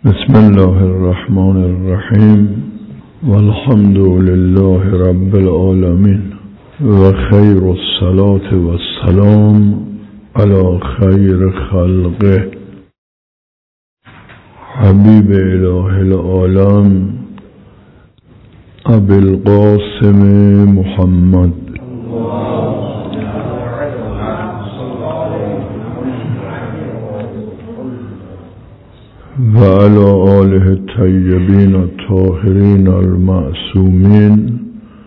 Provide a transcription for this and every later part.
بسم الله الرحمن الرحیم والحمد لله رب العالمین و خیر الصلاة و السلام علی خیر خلقه حبیب اله العالم ابی القاسم محمد و علی آله الطیبین الطاهرین المعصومین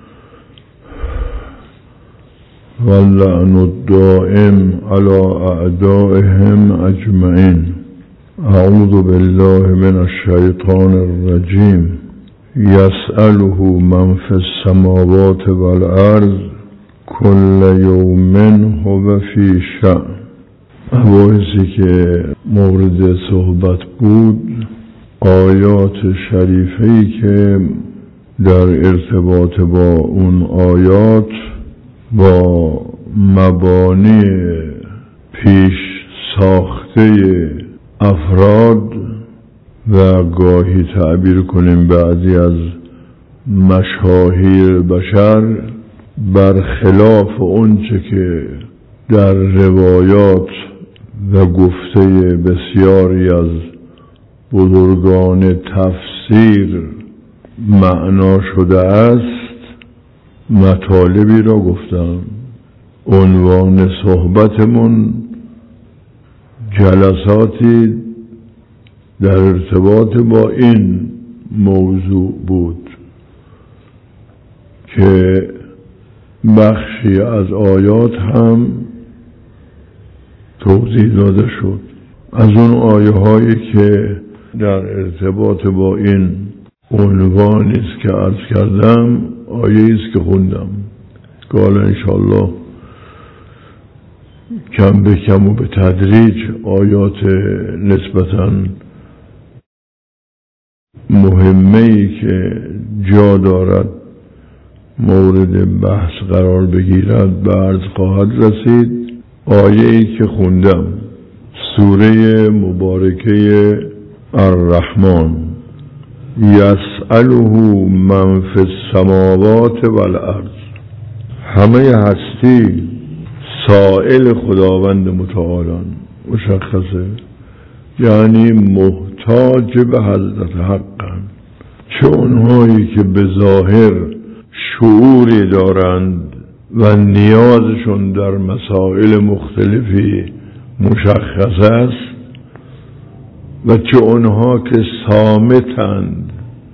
و اللعن الدائم علی اعدائهم اجمعین. اعوذ بالله من الشیطان الرجیم. یسأله من فی السماوات والارض کل یوم هو فی شأن. مباحثی که مورد صحبت بود آیات شریفه‌ای که در ارتباط با اون آیات با مبانی پیش ساخته افراد و گاهی تعبیر کنیم بعضی از مشاهیر بشر برخلاف اونچه که در روایات و گفته بسیاری از بزرگان تفسیر معنا شده است مطالبی را گفتم. عنوان صحبتمون جلساتی در ارتباط با این موضوع بود که بخشی از آیات هم توضیح داده شد. از اون آیه هایی که در ارتباط با این عنوانی است که عرض کردم آیه است که خوندم که حالا انشاءالله کم به کم و به تدریج آیات نسبتاً مهمه‌ای که جا دارد مورد بحث قرار بگیرد به عرض خواهد رسید. آیه‌ای که خوندم سوره مبارکه الرحمن. یسأله من فی السماوات والارض. همه هستی سائل خداوند متعالان مشخصه، یعنی محتاج به حضرت حقن، چه اونهایی که به ظاهر شعوری دارند و نیازشون در مسائل مختلفی مشخص است و چه اونها که صامتند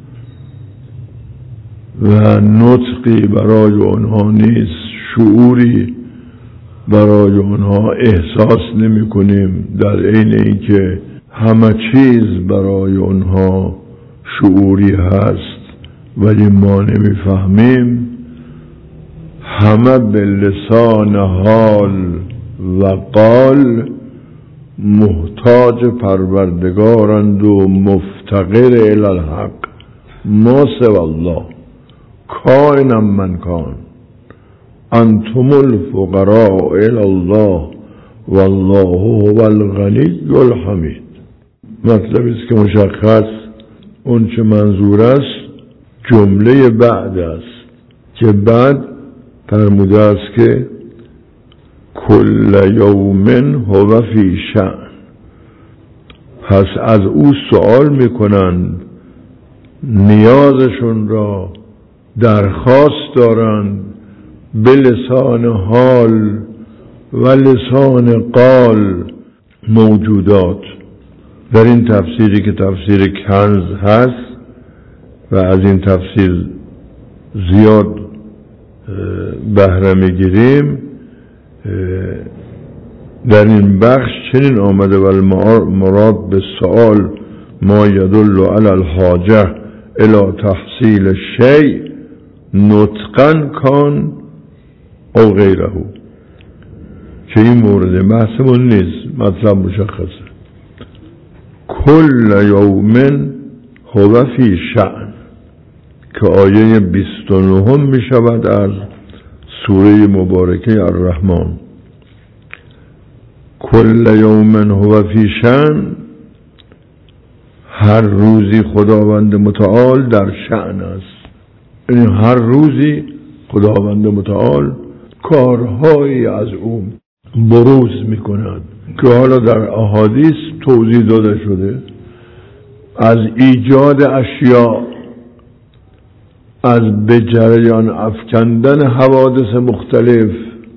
و نطقی برای اونها نیست، شعوری برای اونها احساس نمی کنیم، در عین اینکه همه چیز برای اونها شعوری هست ولی ما نمی فهمیم. همه به لسان حال و قال محتاج پروردگارند و مفتقر الی الحق ما سوی الله کائنا من کان انتم الفقراء الی الله والله هو الغنی الحمید. مطلبی است که مشخص اون چه منظور است جمله بعد است که بعد فرموده است که کل یوم هو فی شأن. پس از او سوال میکنند، نیازشون را درخواست دارند به لسان حال و لسان قال موجودات. در این تفسیری که تفسیر کنز هست و از این تفسیر زیاد بهره میگیریم، در این بخش چنین آمده و المراد به سؤال ما یدل علی الحاجه الی تحصیل شیء نطقا کان او غیره، که این مورد بحثمون نیست، مطلب مشخصه. کل یوم هو فی شأن که آیه 29 می شود از سوره مبارکه الرحمن. کل یوم هو فی شأن هر روزی خداوند متعال در شأن است. یعنی هر روزی خداوند متعال کارهایی از او بروز میکند که حالا در احادیث توضیح داده شده، از ایجاد اشیاء، از به جریان افکندن حوادث مختلف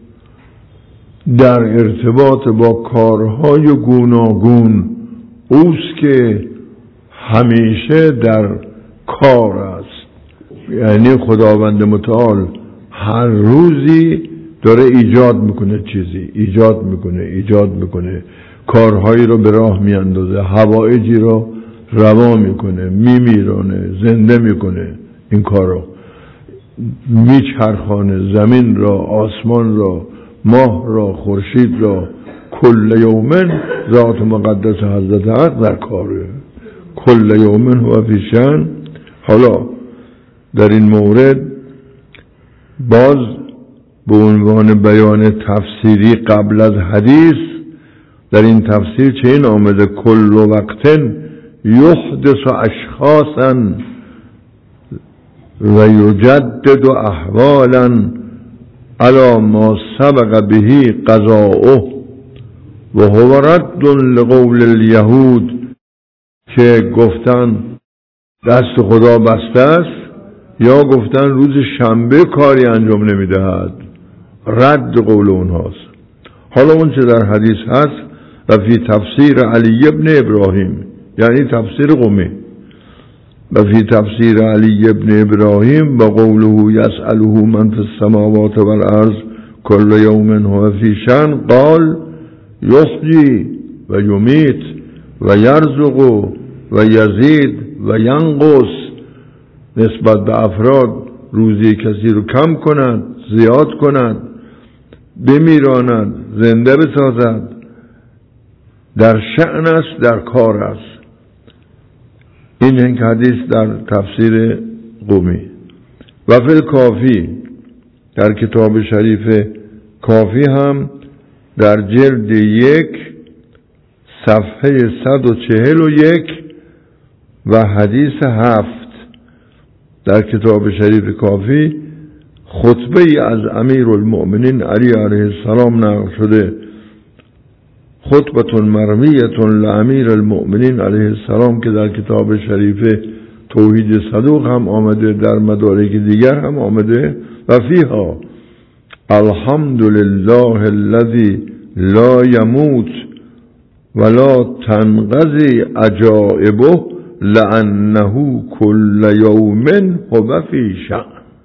در ارتباط با کارهای گوناگون، اوست که همیشه در کار است. یعنی خداوند متعال هر روزی داره ایجاد میکنه، چیزی ایجاد میکنه، کارهایی رو به راه میاندازه، حوائجی رو روا میکنه، میمیرانه، زنده میکنه، این کار رو میچرخانه، زمین را، آسمان را، ماه را، خورشید را. کل یومن ذات مقدس حضرت حق در کاره، کل یومن هو فی شأن. حالا در این مورد باز به عنوان بیان تفسیری قبل از حدیث در این تفسیر چنین آمده: کل وقت یحدث اشخاصا و یجدد احوالا علی ما سبق به قضاؤه و هو رد لقول الیهود، که گفتن دست خدا بسته است، یا گفتن روز شنبه کاری انجام نمیدهد، رد قول اونهاست. حالا اون چه در حدیث هست: و فی تفسیر علی ابن ابراهیم، یعنی تفسیر قمی، و فی تفسیر علی ابن ابراهیم و قوله یسأله من فی السماوات والارض کل یوم هو فی شأن قال یحیی و یمیت و یرزق و یزید و ینقص، نسبت به افراد روزی کسی رو کم کند، زیاد کند، بمیراند، زنده بسازد، در شأن است، در کار است. این حدیث در تفسیر قمی. و فی الکافی، در کتاب شریف کافی هم در جلد 1 صفحه 141 و حدیث 7 در کتاب شریف کافی خطبه ای از امیر المؤمنین علی علیه السلام نقل شده، خطبه مرمیه لامیر المؤمنین علیه السلام، که در کتاب شریف توحید صدوق هم آمده، در مدارک دیگر هم آمده. و فیها الحمدلله الذی لا یموت ولا تنقضی عجائبه لانه کل یوم هو فی شأن.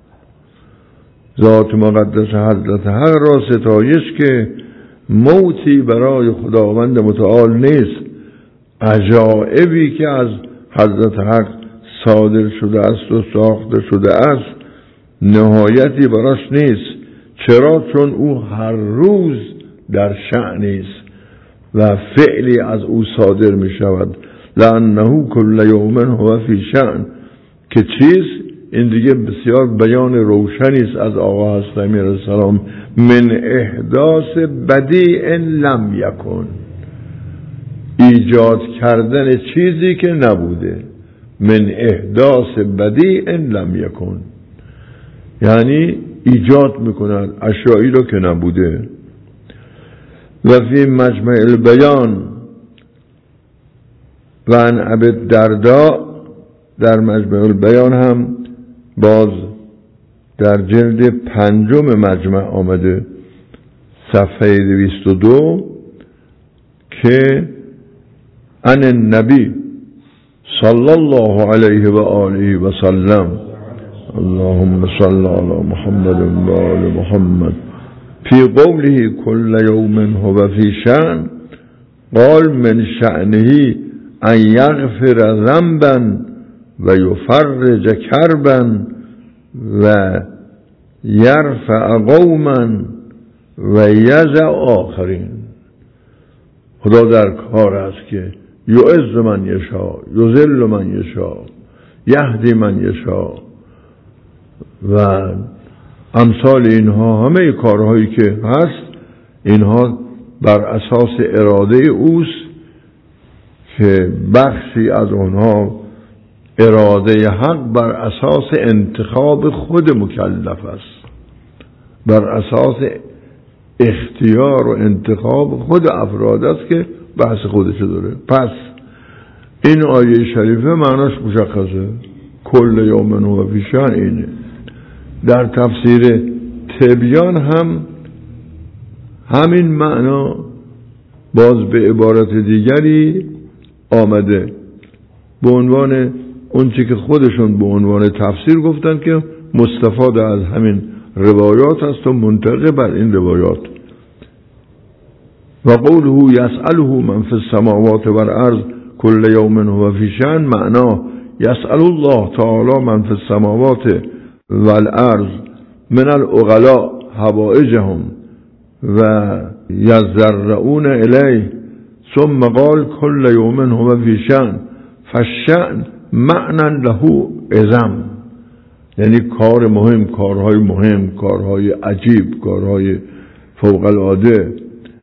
ذات مقدس حضرت حق را ستایش که موتی برای خداوند متعال نیست، عجائبی که از حضرت حق صادر شده است و ساخته شده است نهایتی براش نیست. چرا؟ چون او هر روز در شأنی است و فعلی از او صادر می شود. لانه کل یوم هو فی شأن، که چیز این دیگه بسیار بیان روشنی است از آقا حضرت امیر علیه السلام: من احداث بدیع لم یکن، ایجاد کردن چیزی که نبوده. من احداث بدیع لم یکن، یعنی ایجاد میکند اشیایی رو که نبوده. و فی مجمع البیان و عن ابی الدرداء، در مجمع البیان هم باز در جلد 5 مجمع آمده، صفحه 202، که عن النبی صلی الله علیه و آله و سلم، اللهم صل علی محمد و آل محمد، فی قوله کل یوم هو فی شأن قال من شأنه ان یغفر ذنبا و یفرج کربا و یرفع قوما و یضع آخرین. خدا در کار است که یعز من یشاء، یذل من یشاء، یهدی من یشاء و امثال اینها. همه کارهایی که هست اینها بر اساس اراده اوست که بخشی از اونها اراده حق بر اساس انتخاب خود مکلف است، بر اساس اختیار و انتخاب خود افراد است که بحث خودش داره. پس این آیه شریفه معناش مشخصه، کل یوم هو فی شأن. اینه در تفسیر تبیان هم همین معنا باز به عبارت دیگری آمده، به عنوان اون چی که خودشون به عنوان تفسیر گفتن که مستفاد از همین روایات است و منطقه بر این روایات. و قوله یسأله من فی السماوات والارض کل یوم هو فی شأن، معنا یسأل الله تعالی من فی السماوات والارض من العقلاء حوائجهم و یضرعون الیه، ثم قال کل یوم هو فی شأن، فالشأن معنی له عظم، یعنی کار مهم، کارهای مهم، کارهای عجیب، کارهای فوق العاده.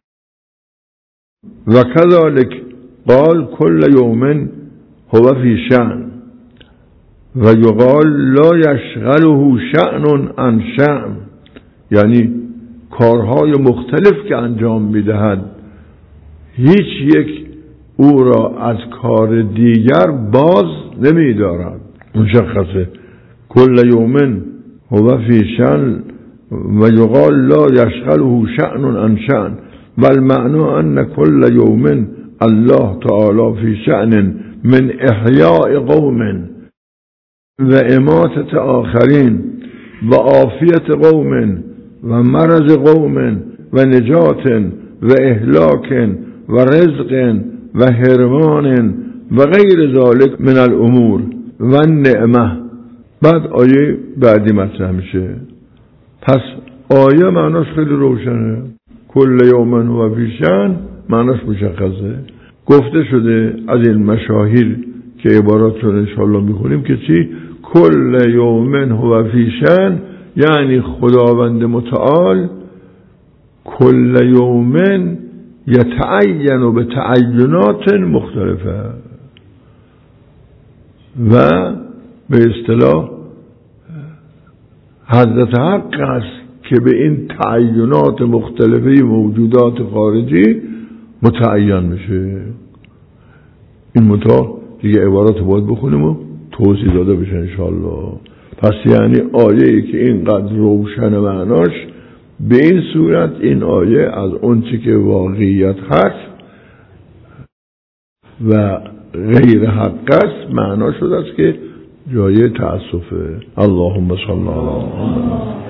و کذالک قال کل یوم هو فی شأن و یقال لا یشغله شأن عن شأن، یعنی کارهای مختلف که انجام میدهد هیچ یک او را از کار دیگر باز نمیدارد. مشخصه کل یوم هو فی شأن و یقال لا یشغله شأن عن شأن، والمعنى ان کل یوم الله تعالی فی شأن من احیاء قوم و اماتت آخرین و عافیت قوم و مرض قوم و نجات و اهلاک و رزق و حرمان و غیر ذالک من الامور و نعمه. بعد آیه بعدی مطرح میشه. پس آیه معناش خیلی روشنه، کل یوم هو فی شأن معناش مشخصه. گفته شده از این مشاهیر که عباراتشون انشاءالله میخونیم که چی؟ کل یوم هو فی شأن یعنی خداوند متعال کل یوم یتعین به تعینات مختلفه و به اصطلاح حضرت حق است که به این تعینات مختلفه موجودات خارجی متعین میشه. این متا دیگه عبارات باید بخونیم و توضیح داده بشه انشاءالله. پس یعنی آیه‌ای که اینقدر روشن معناش به این صورت، این آیه از اون چی که واقعیت هست و غیر حق است معنا شده است که جای تأسفه. اللهم صل علی محمد.